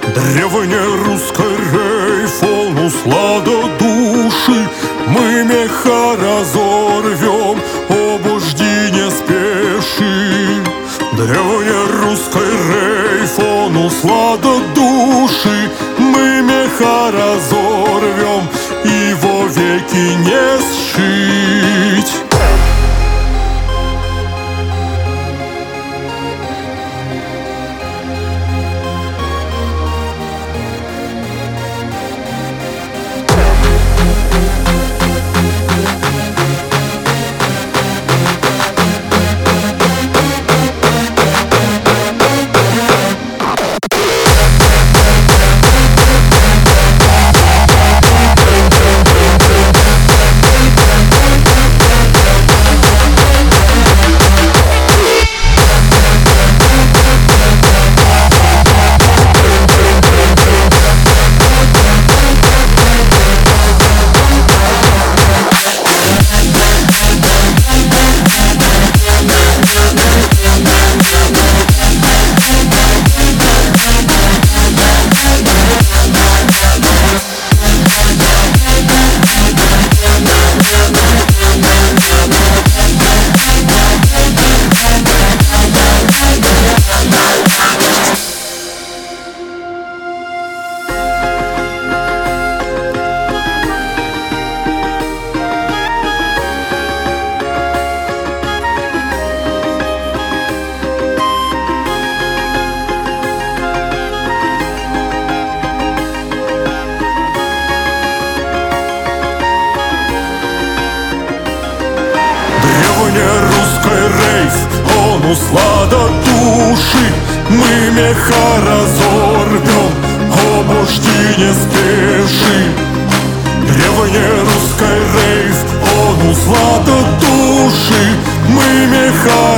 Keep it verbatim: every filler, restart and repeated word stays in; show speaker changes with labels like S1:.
S1: Древнерусской рейф, он услада души. Мы меха разорвем, обожди не спеши. Древнерусской рейф, он услада души. Мы меха разорвем, и вовеки не сшить. Древнерусской рейф, он услада души. Мы меха разорвем, обожди не спеши. Древнерусской рейф, он услада души. Мы меха